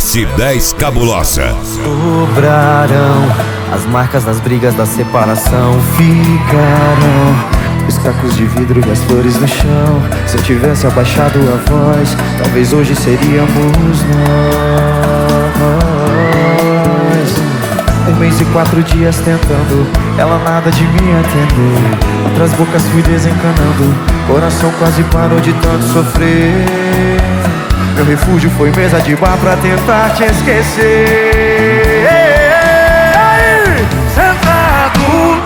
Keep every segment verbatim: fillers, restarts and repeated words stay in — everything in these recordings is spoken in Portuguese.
S dez Cabulosa. Sobrarão as marcas das brigas da separação. Ficarão os cacos de vidro e as flores no chão. Se eu tivesse abaixado a voz, talvez hoje seríamos nós. Um mês e quatro dias tentando, ela nada de me atender. Outras bocas fui desencanando, coração quase parou de tanto sofrer. Meu refúgio foi mesa de bar pra tentar te esquecer. Aí, sentado,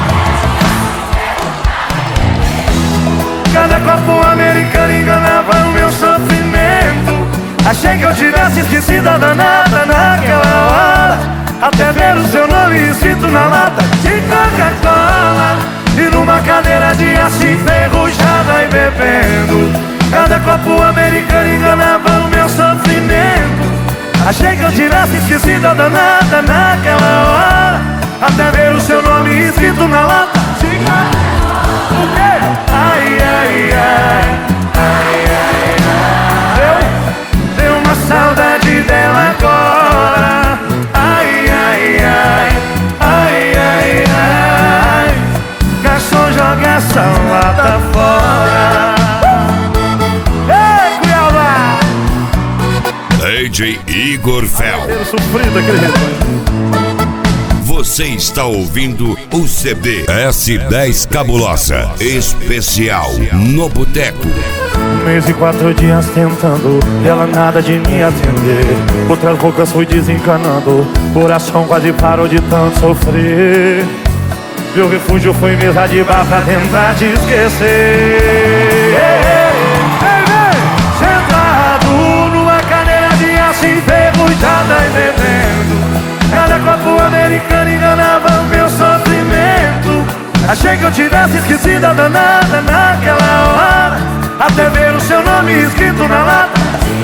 cada copo americano enganava o meu sofrimento. Achei que eu tivesse esquecido a danada naquela hora, até ver o seu nome escrito na lata de Coca-Cola. E numa cadeira de aço enferrujada e bebendo, cada copo americano enganava o meu sofrimento. Achei que eu tivesse esquecido a danada naquela hora, até ver o seu nome escrito na lata de Coca-Cola. O quê? Ai, ai, ai, ai, ai, ai. Deu, deu uma saudade dela agora. Ai, ai, ai, ai, ai, ai. Garçom, joga essa lata fora. D J Igor Fel. Sofrido aquele rebanho. Você está ouvindo o C D S dez Cabulosa Especial no Boteco. Um mês e quatro dias tentando, e ela nada de me atender. Outras bocas fui desencanando, coração quase parou de tanto sofrer. Meu refúgio foi mesa de bar pra tentar te esquecer. Sentado numa cadeira de aço enferrujada e bebendo, cada copo americano enganava o meu sofrimento. Achei que eu tivesse esquecido a danada naquela hora, até ver o seu nome escrito na lata.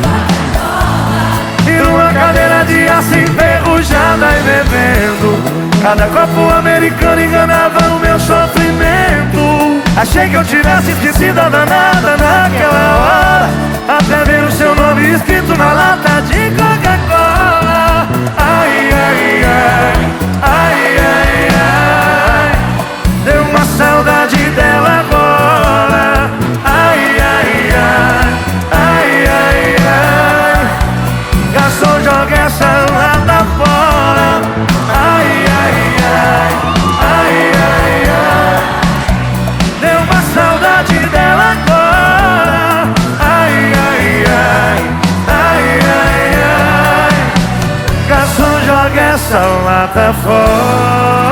E numa cadeira de aço enferrujada e bebendo, cada copo americano enganava o meu sofrimento. Achei que eu tivesse esquecido a danada naquela hora, até ver o seu nome escrito na lata de Coca-Cola. Ai, ai, ai, ai, ai, ai. Deu uma saudade dela agora. Ai, ai, ai, ai, ai, ai. Garçom, joga essa lata fora. Ai, ai, ai, ai, ai, ai. Deu uma saudade dela agora. Ai, ai, ai, ai, ai, ai. Garçom, joga essa lata fora.